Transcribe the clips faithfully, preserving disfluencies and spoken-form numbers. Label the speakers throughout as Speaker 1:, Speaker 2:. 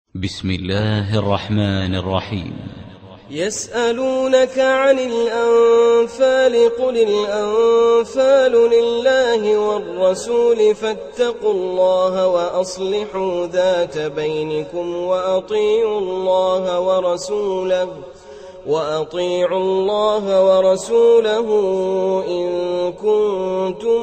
Speaker 1: بسم الله الرحمن الرحيم.
Speaker 2: يسألونك عن الأنفال قل الأنفال لله والرسول فاتقوا الله وأصلحوا ذات بينكم وأطيعوا الله ورسوله وأطيعوا الله ورسوله إن كنتم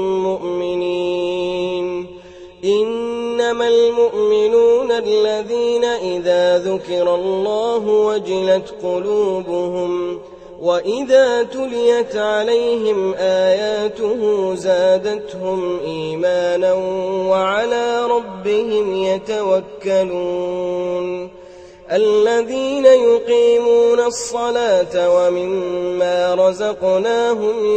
Speaker 2: مؤمنين. إنما المؤمنون الذين إذا ذكر الله وجلت قلوبهم وإذا تليت عليهم آياته زادتهم إيمانا وعلى ربهم يتوكلون. الذين يقيمون الصلاة ومما رزقناهم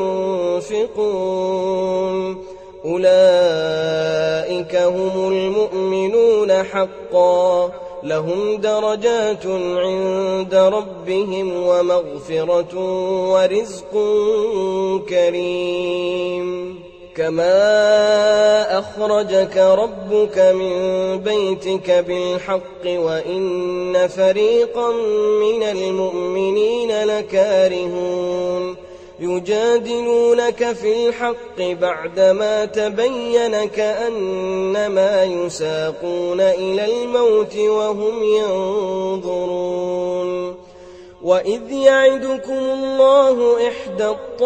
Speaker 2: ينفقون أولئك هم المؤمنون حقا لهم درجات عند ربهم ومغفرة ورزق كريم. كما أخرجك ربك من بيتك بالحق وإن فريقا من المؤمنين لكارهون يجادلونك في الحق بعدما تبين كأنما يساقون إلى الموت وهم ينظرون. وإذ يعدكم الله إحدى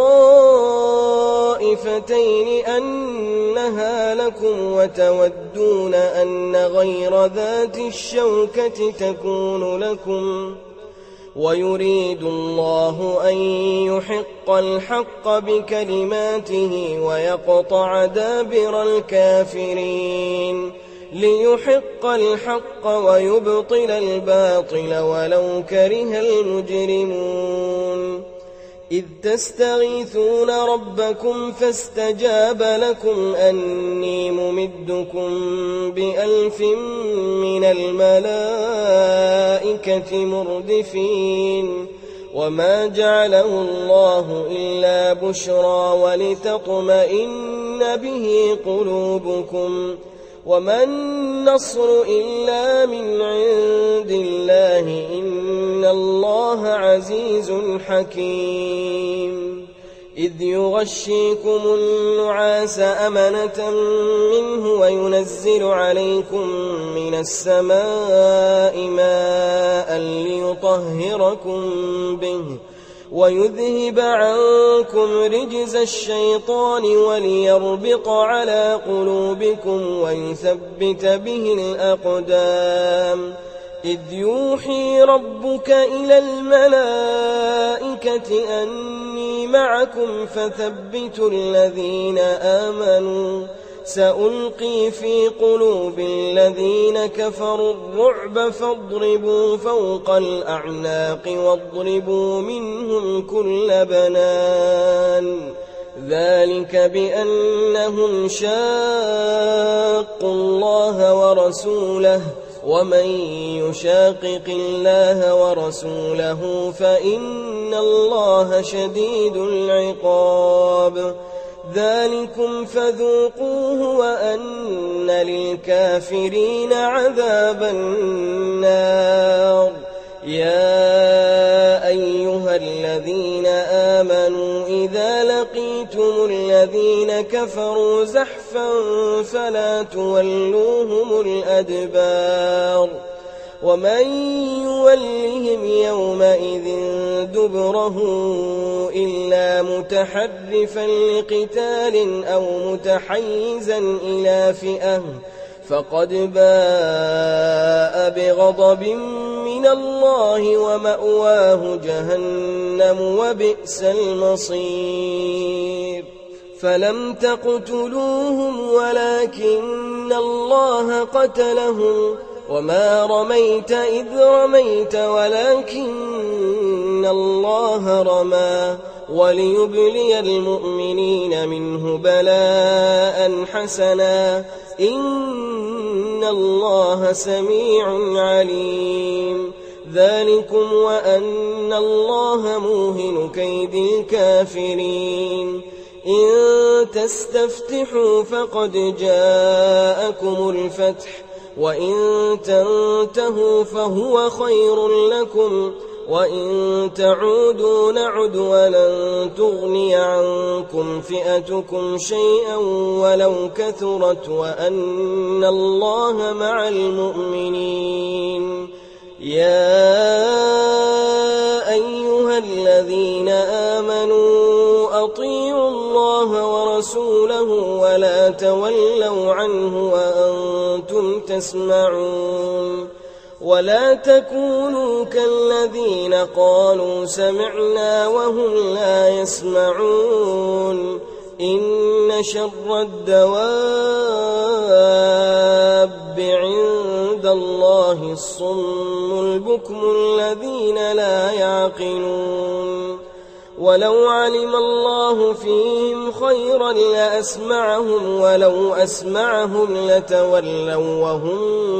Speaker 2: الطائفتين أنها لكم وتودون أن غير ذات الشوكة تكون لكم ويريد الله أن يحق الحق بكلماته ويقطع دابر الكافرين ليحق الحق ويبطل الباطل ولو كره المجرمون. إذ تستغيثون ربكم فاستجاب لكم أني ممدكم بألف من الملائكة مردفين. وما جعله الله إلا بشرى ولتطمئن به قلوبكم وما النصر إلا من عند الله إن الله عزيز حكيم. إذ يغشيكم النعاس أمنة منه وينزل عليكم من السماء ماء ليطهركم به ويذهب عنكم رجز الشيطان وليربط على قلوبكم ويثبت به الأقدام. إذ يوحي ربك إلى الملائكة أني معكم فثبتوا الذين آمنوا سألقي في قلوب الذين كفروا الرعب فاضربوا فوق الأعناق واضربوا منهم كل بنان. ذلك بأنهم شاقوا الله ورسوله ومن يشاقق الله ورسوله فإن الله شديد العقاب. ذلكم فذوقوه وأن للكافرين عذاب النار. يا أيها الذين آمنوا إذا لقيتم الذين كفروا زحفا فلا تولوهم الأدبار. ومن يولهم يومئذ دبره إلا متحرفا لقتال أو متحيزا إلى فئة فقد باء بغضب من الله ومأواه جهنم وبئس المصير. فلم تقتلوهم ولكن الله قتلهم وما رميت إذ رميت ولكن الله رمى وليبلي المؤمنين منه بلاء حسنا إن الله سميع عليم. ذلكم وأن الله موهن كيد الكافرين. إن تستفتحوا فقد جاءكم الفتح وإن تنتهوا فهو خير لكم وإن تعودوا نعد ولن تغني عنكم فئتكم شيئا ولو كثرت وأن الله مع المؤمنين. يا أيها الذين آمنوا أطيعوا الله ورسوله ولا تولوا عنه وأنتم تسمعون ولا تكونوا كالذين قالوا سمعنا وهم لا يسمعون. إن شر الدواب عند الله الصم البكم الذين لا يعقلون. ولو علم الله فيهم خيرا لأسمعهم ولو أسمعهم لتولوا وهم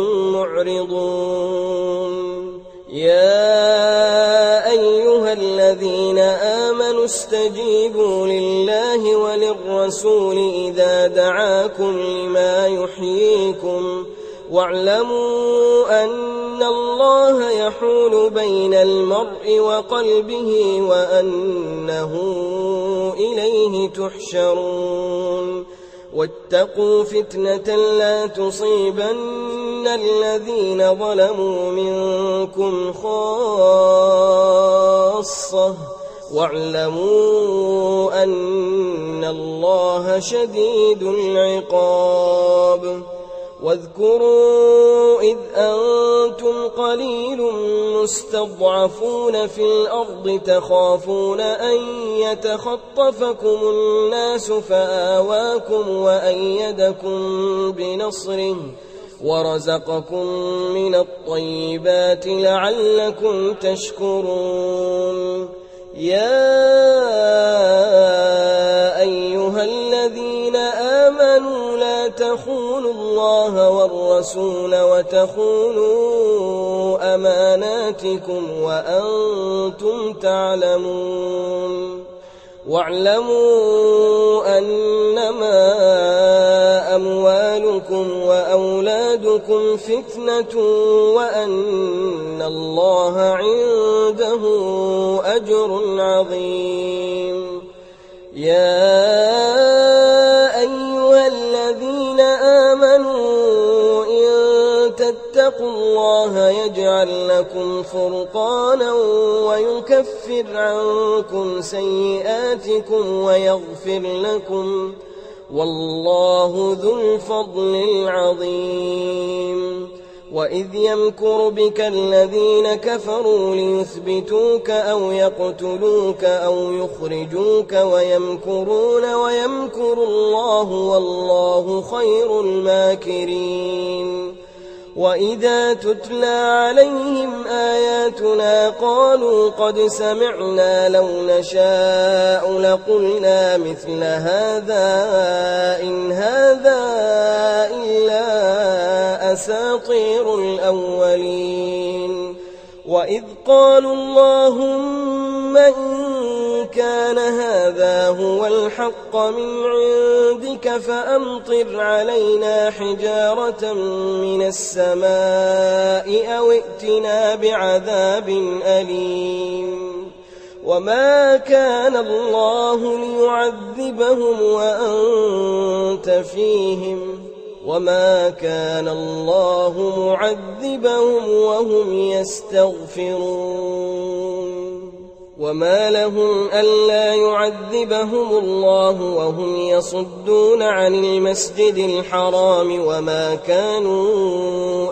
Speaker 2: معرضون. يا أيها الذين آمنوا استجيبوا لله وللرسول إذا دعاكم لما يحييكم واعلموا أن الله يحول بين المرء وقلبه وأنه إليه تحشرون. واتقوا فتنة لا تصيبن الذين ظلموا منكم خاصة واعلموا أن الله شديد العقاب. واذكروا إذ أنتم قليل مستضعفون في الأرض تخافون أن يتخطفكم الناس فآواكم وأيدكم بنصره ورزقكم من الطيبات لعلكم تشكرون. يا أيها الذين آمنوا لا تخونوا الله والرسول وتخونوا أماناتكم وأنتم تعلمون. واعلموا أنما أموالكم وأولادكم فتنة وأن الله عنده أجر عظيم. يا أيها الذين آمنوا إن تتقوا الله يجعل لكم فرقانا ويكفر عنكم سيئاتكم ويغفر لكم والله ذو الفضل العظيم. وإذ يمكر بك الذين كفروا ليثبتوك أو يقتلوك أو يخرجوك ويمكرون ويمكر الله والله خير الماكرين. وإذا تتلى عليهم آياتنا قالوا قد سمعنا لو نشاء لقلنا مثل هذا إن هذا إلا أساطير الأولين. وإذ قالوا اللهم إن كان هذا هو الحق من عندك فأمطر علينا حجارة من السماء أو ائتنا بعذاب أليم. وما كان الله ليعذبهم وأنت فيهم وما كان الله معذبهم وهم يستغفرون. وما لهم ألا يعذبهم الله وهم يصدون عن المسجد الحرام وما كانوا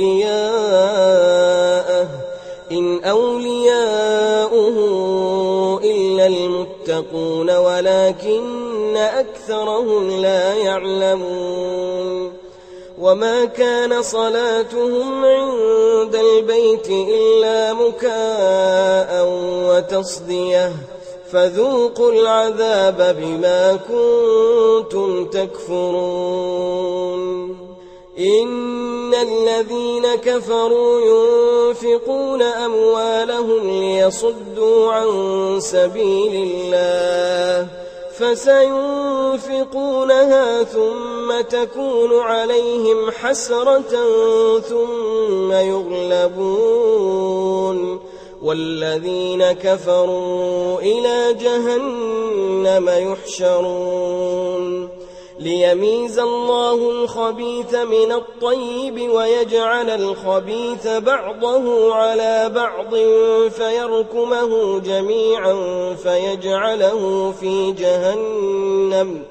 Speaker 2: أولياءه إن أولياؤه إلا المتقون ولكن أكثرهم لا يعلمون. وما كان صلاتهم عند البيت إلا مكاء وتصدية فذوقوا العذاب بما كنتم تكفرون. إن الذين كفروا ينفقون أموالهم ليصدوا عن سبيل الله فسينفقونها ثم تكون عليهم حسرة ثم يغلبون والذين كفروا إلى جهنم يحشرون ليميز الله الخبيث من الطيب ويجعل الخبيث بعضه على بعض فيركمه جميعا فيجعله في جهنم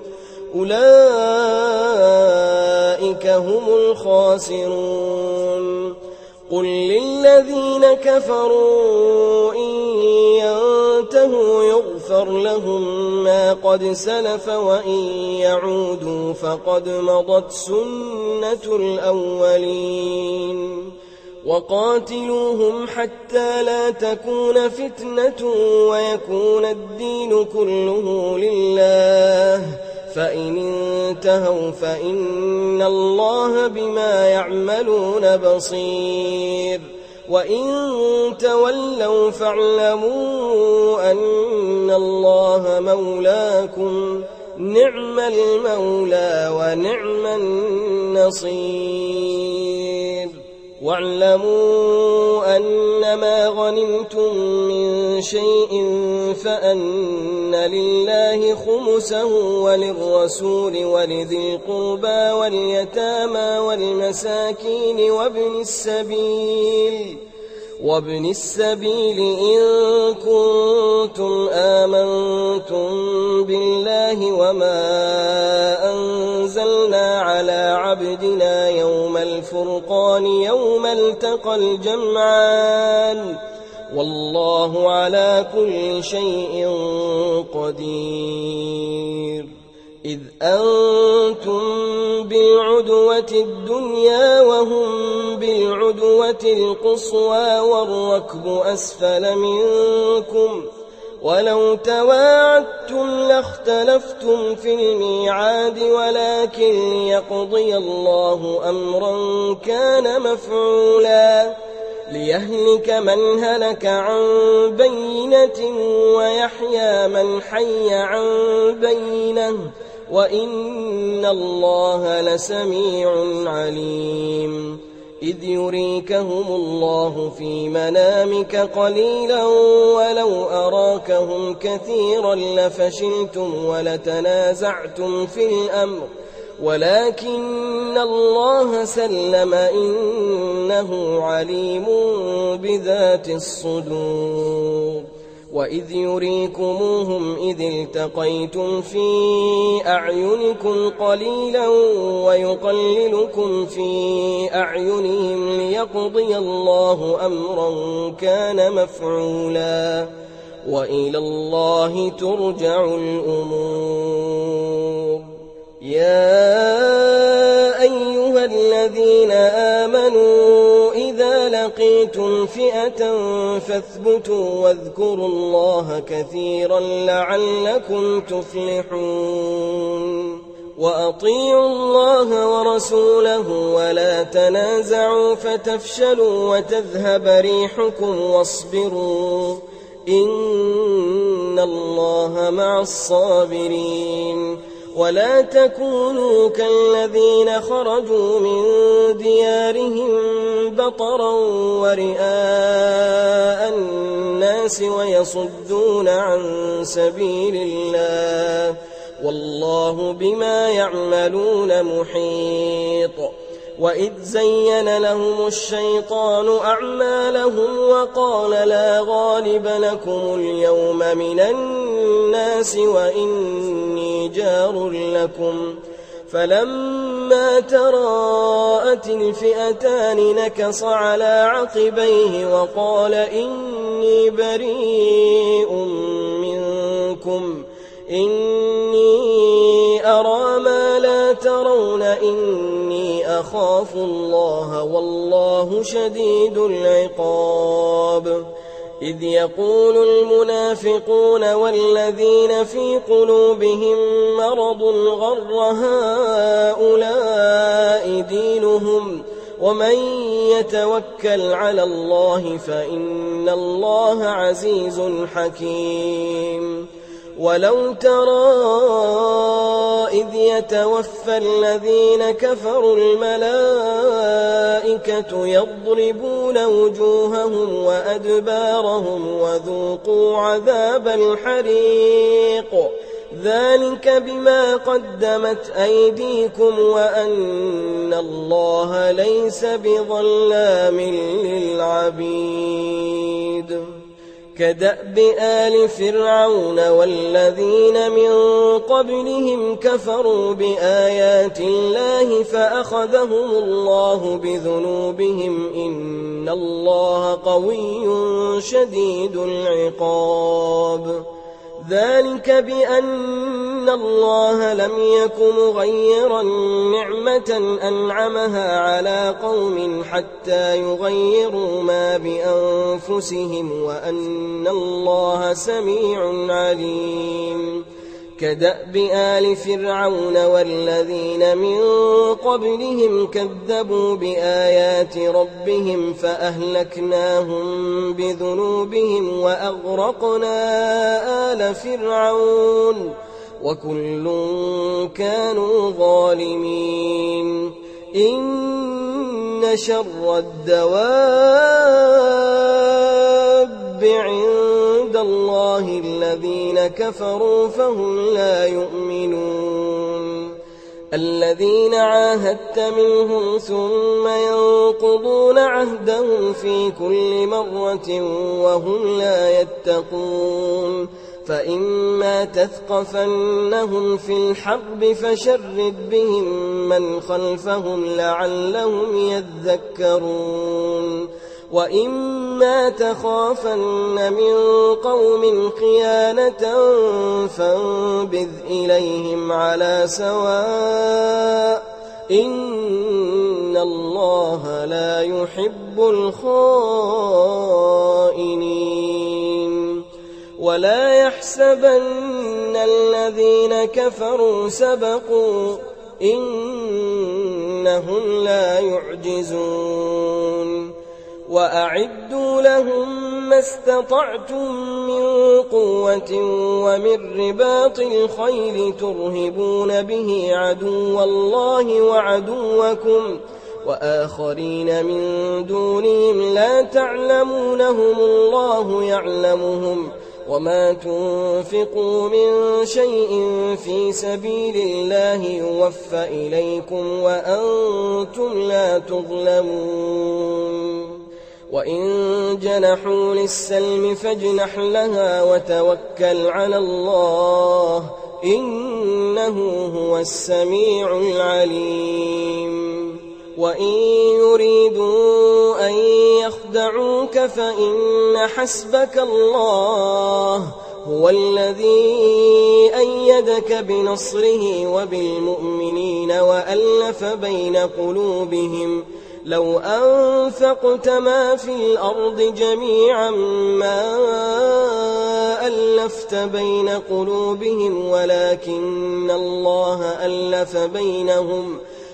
Speaker 2: أولئك هم الخاسرون قل للذين كفروا إن ينتهوا يغفر لهم ما قد سلف وإن يعودوا فقد مضت سنة الأولين وقاتلوهم حتى لا تكون فتنة ويكون الدين كله لله فإن انتهوا فإن الله بما يعملون بصير وإن تولوا فاعلموا أن الله مولاكم نعم المولى ونعم النصير واعلموا أنما غنمتم من شيء فأن لله خمسه وللرسول ولذي القربى واليتامى والمساكين وابن السبيل وابن السبيل إن كنتم آمنتم بالله وما أنزلنا على عبدنا يوم الفرقان يوم التقى الجمعان والله على كل شيء قدير إذ أنتم بالعدوة الدنيا وهم بالعدوة القصوى والركب أسفل منكم ولو تواعدتم لاختلفتم في الميعاد ولكن ليقضي الله أمرا كان مفعولا ليهلك من هلك عن بينة ويحيى من حي عن بينة وإن الله لسميع عليم إذ يريكهم الله في منامك قليلا ولو أراكهم كثيرا لفشلتم ولتنازعتم في الأمر ولكن الله سلم إنه عليم بذات الصدور وإذ يريكموهم إذ التقيتم في أعينكم قليلا ويقللكم في أعينهم ليقضي الله أمرا كان مفعولا وإلى الله ترجع الأمور يا أيها الذين آمنوا إذا لقيتم فئة فاثبتوا واذكروا الله كثيرا لعلكم تفلحون وأطيعوا الله ورسوله ولا تنازعوا فتفشلوا وتذهب ريحكم واصبروا إن الله مع الصابرين ولا تكونوا كالذين خرجوا من ديارهم بطرا ورئاء الناس ويصدون عن سبيل الله والله بما يعملون محيط وإذ زين لهم الشيطان أعمالهم وقال لا غالب لكم اليوم من الناس وإني جار لكم فلما تراءت الفئتان نكص على عقبيه وقال إني بريء منكم إني أرى ما لا ترون إني أخاف الله والله شديد العقاب إذ يقول المنافقون والذين في قلوبهم مرض غر هؤلاء دينهم ومن يتوكل على الله فإن الله عزيز حكيم ولو ترى إذ يتوفى الذين كفروا الملائكة يضربون وجوههم وأدبارهم وذوقوا عذاب الحريق ذلك بما قدمت أيديكم وأن الله ليس بظلام للعبيد كدأب آل فرعون والذين من قبلهم كفروا بآيات الله فأخذهم الله بذنوبهم إن الله قوي شديد العقاب ذلك بأن الله لم يك مغيرا نعمة أنعمها على قوم حتى يغيروا ما بأنفسهم وأن الله سميع عليم كدأب آل فرعون والذين من قبلهم كذبوا بآيات ربهم فأهلكناهم بذنوبهم وأغرقنا آل فرعون وكل كانوا ظالمين إن شر الدواب عند الله الذين كفروا فهم لا يؤمنون الذين عاهدت منهم ثم ينقضون عهدهم في كل مرة وهم لا يتقون فإما تثقفنهم في الحرب فشرد بهم من خلفهم لعلهم يذكرون وإما تخافن من قوم خيانة فانبذ إليهم على سواء إن الله لا يحب الخائنين ولا يحسبن الذين كفروا سبقوا إنهم لا يعجزون وأعدوا لهم ما استطعتم من قوة ومن رباط الخيل ترهبون به عدو الله وعدوكم وآخرين من دونهم لا تعلمونهم الله يعلمهم وما تنفقوا من شيء في سبيل الله يوفى إليكم وأنتم لا تظلمون وإن جنحوا للسلم فاجنح لها وتوكل على الله إنه هو السميع العليم وإن يريدوا أن يخدعوك فإن حسبك الله هو الذي أيدك بنصره وبالمؤمنين وألف بين قلوبهم لو أنفقت ما في الأرض جميعا ما ألفت بين قلوبهم ولكن الله ألف بينهم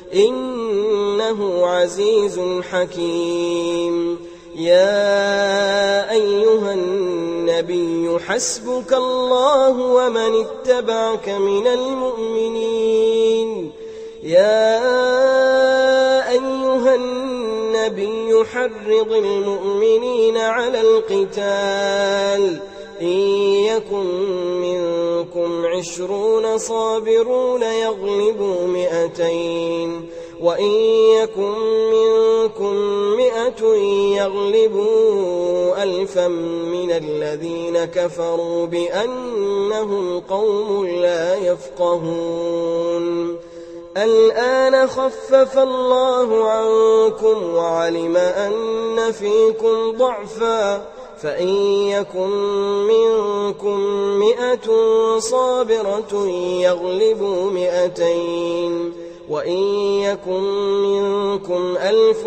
Speaker 2: إنه عزيز حكيم يا أيها النبي حسبك الله ومن اتبعك من المؤمنين يا أيها النبي حرض المؤمنين على القتال إن يكن منكم عشرون صابرون يغلبوا مئتين وإن يكن منكم مئة يغلبوا ألفا من الذين كفروا بأنهم قوم لا يفقهون الآن خفف الله عنكم وعلم أن فيكم ضعفا فإن يكن منكم مئة صابرة يغلبوا مئتين وإن يكن منكم ألف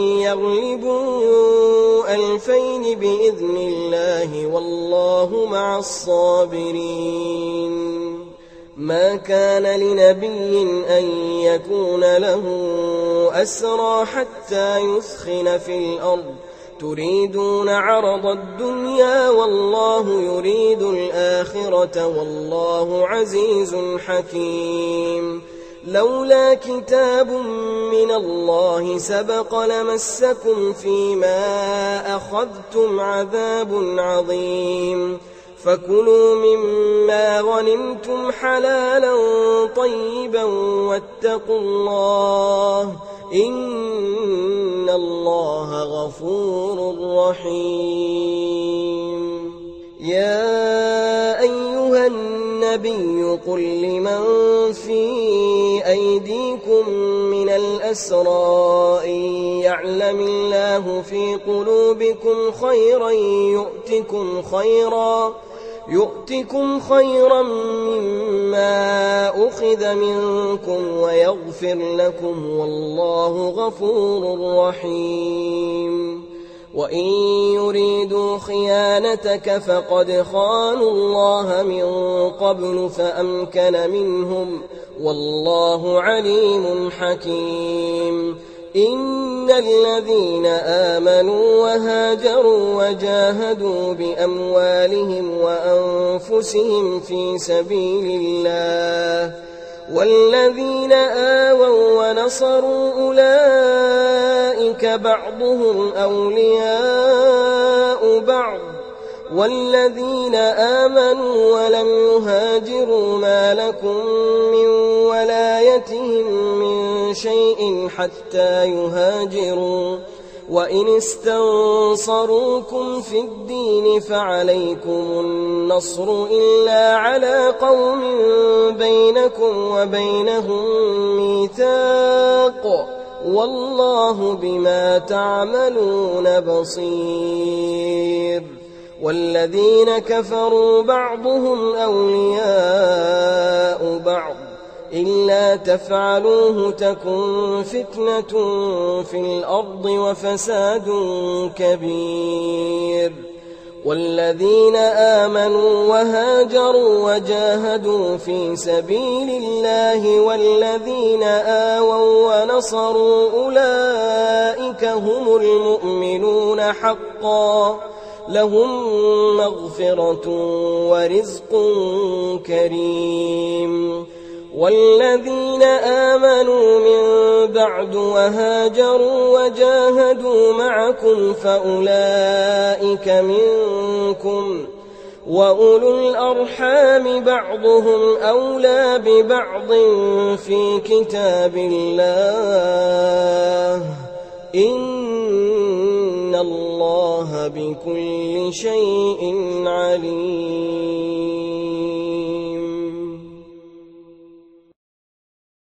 Speaker 2: يغلبوا ألفين بإذن الله والله مع الصابرين ما كان لنبي أن يكون له أسرى حتى يثخن في الأرض تريدون عرض الدنيا والله يريد الآخرة والله عزيز حكيم. لولا كتاب من الله سبق لمسكم فيما أخذتم عذاب عظيم. فكلوا مما غنمتم حلالا طيبا واتقوا الله إن الله غفور رحيم. يا أيها النبي قل لمن في أيديكم من الأسرى إن يعلم الله في قلوبكم خيرا يؤتكم خيرا يؤتكم خيرا مما أخذ منكم ويغفر لكم والله غفور رحيم. وإن يريدوا خيانتك فقد خانوا الله من قبل فأمكن منهم والله عليم حكيم. إن الذين آمنوا وهاجروا وجاهدوا بأموالهم وأنفسهم في سبيل الله والذين آووا ونصروا أولئك بعضهم أولياء بعض والذين آمنوا ولم يهاجروا ما لكم من ولايتهم من شيء حتى يهاجروا وإن استنصروكم في الدين فعليكم النصر إلا على قوم بينكم وبينهم ميثاق والله بما تعملون بصير. والذين كفروا بعضهم أولياء بعض إلا تفعلوه تكن فتنة في الأرض وفساد كبير. والذين آمنوا وهاجروا وجاهدوا في سبيل الله والذين آووا ونصروا أولئك هم المؤمنون حقا لهم مغفرة ورزق كريم. والذين آمنوا من بعد وهاجروا وجاهدوا معكم فأولئك منكم وأولو الأرحام بعضهم أولى ببعض في كتاب الله إن الله بكل شيء عليم.